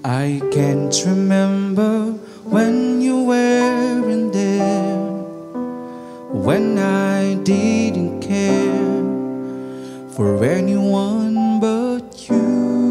I can't remember when you weren't there, when I didn't care for anyone but you.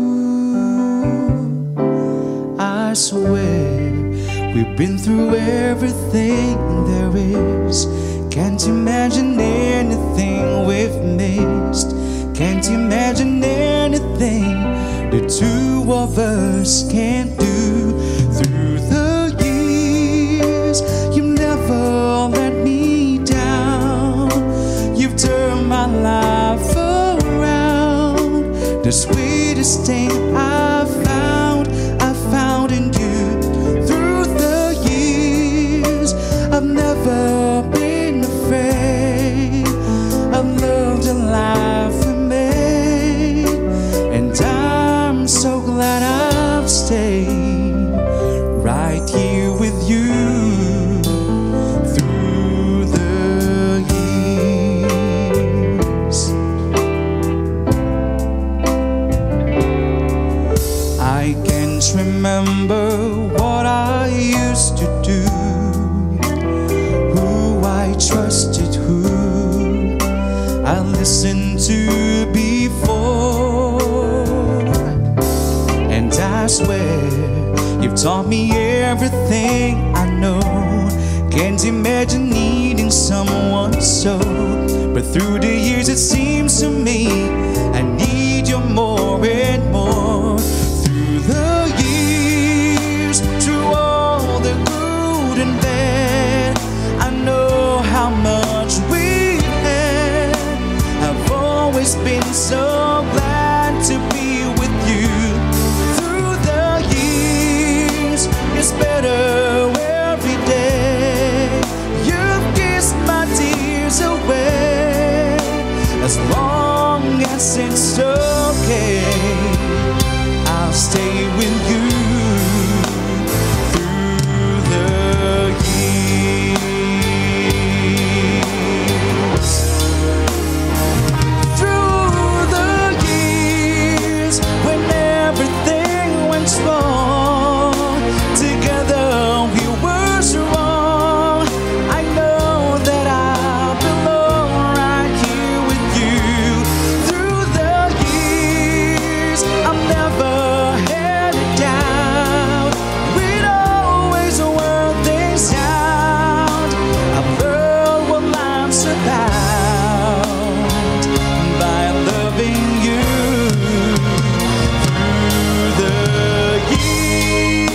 I swear we've been through everything there is. Can't imagine anything we've missed. Can't imagine anything the two of us can't do. Through the years, you've never let me down. You've turned my life around. The sweetest thing I found in you. Through the years, I've never been afraid. I've loved a life we made, and I'm so glad I've stayed right here with you. Through the years, I can't remember what I used to do, who I trusted, who I listened to before. And I swear you've taught me everything I know. Can't imagine needing someone so, but through the years it seems to me I need you more and more. Through the years, through all the good and bad, I know how much we had. I've always been so glad to be with you. Through the years, it's better every day. You've kissed my tears away. As long as it's okay, I'll stay with you. Through the years, through the years, when everything went wrong, together we were strong. I know that I belong right here with you. Through the years, I've never had it down. We'd always work things out. I've learned what life's about by loving you. Through the years,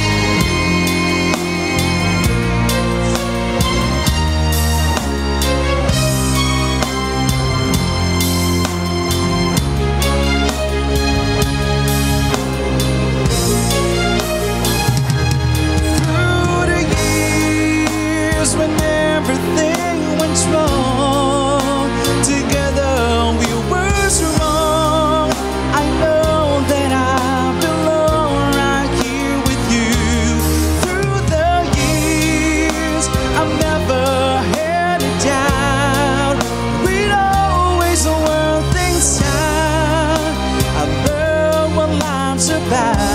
through the years, when everything went wrong, together we were strong. I know that I belong right here with you. Through the years, I've never had it down. We'd always work things out. I've learned what life's about